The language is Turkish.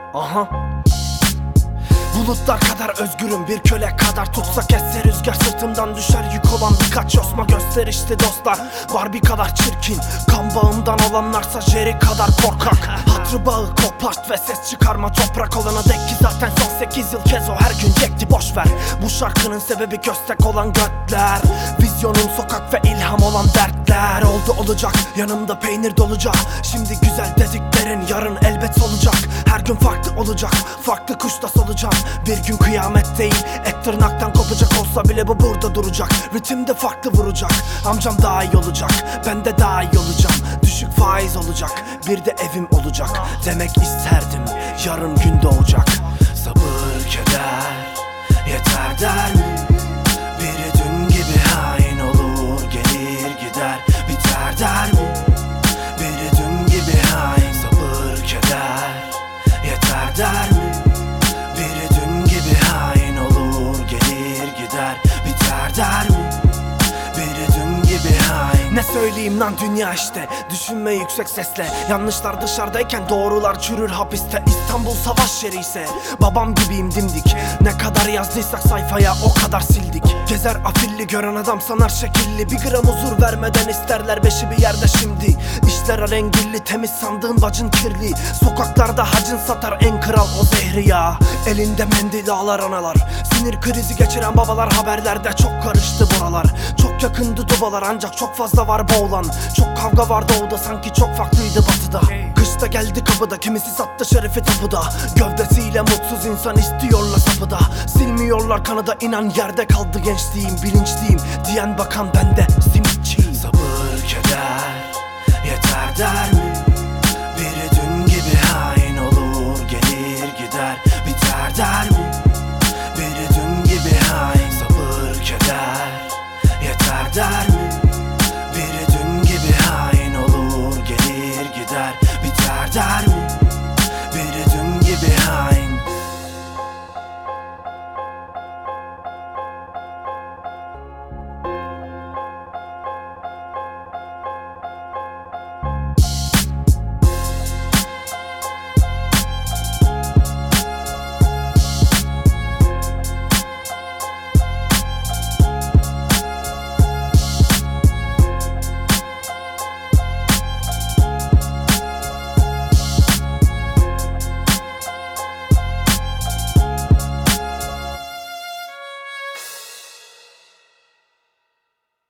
Aha. Bulutlar kadar özgürüm, bir köle kadar tutsak esse rüzgar, sırtımdan düşer yük olan birkaç yosma gösterişli dostlar. Barbie kadar çirkin, kan bağımdan olanlarsa Jerry kadar korkak. Hatırı bağı kopart ve ses çıkarma, toprak olana dek ki zaten son 8 yıl kez o her gün yekti, boşver. Bu şarkının sebebi köstek olan götler, vizyonum sokak ve ilham olan dertler. Oldu olacak, yanımda peynir dolacak. Şimdi güzel dediklerin yarın elbet olacak. Her gün farklı olacak, farklı kuşta solacağım. Bir gün kıyamet değil, et tırnaktan kopacak olsa bile bu burada duracak. Ritimde farklı vuracak, amcam daha iyi olacak, ben de daha iyi olacağım. Düşük faiz olacak, bir de evim olacak. Demek isterdim, yarın gün doğacak. Sabır keder, yeter der mi? Biri dün gibi hain olur, gelir gider, biter der mi? Biri dün gibi hain. Sabır keder, yeter der mi? Biri dün gibi hain olur, gelir gider, biter der mi? Biri dün gibi hain. Ne söyleyeyim lan, dünya işte. Düşünme yüksek sesle. Yanlışlar dışarıdayken doğrular çürür hapiste. İstanbul savaş yeri ise babam gibiyim dimdik. Ne kadar yazdıysak sayfaya o kadar sildik. Gezer afilli, gören adam sanar şekilli. Bir gram huzur vermeden isterler beşi bir yerde şimdi. İşler alengirli, temiz sandığın bacın kirli. Sokaklarda hacın satar en kral o zehri ya. Elinde mendil ağlar analar. Sinir krizi geçiren babalar, haberlerde çok karıştı buralar. Çok yakındı dubalar ancak çok fazla var boğulan. Çok kavga var doğuda, sanki çok farklıydı batıda. Kışta geldi kapıda, kimisi sattı şerefi tapuda. Gövdesiyle mutsuz insan istiyorlar sapıda. Silmiyorlar kanıda, inan yerde kaldı gençliğim. Bilinçliyim diyen bakan, bende simitçiyim. Sabır keder, yeter der mi?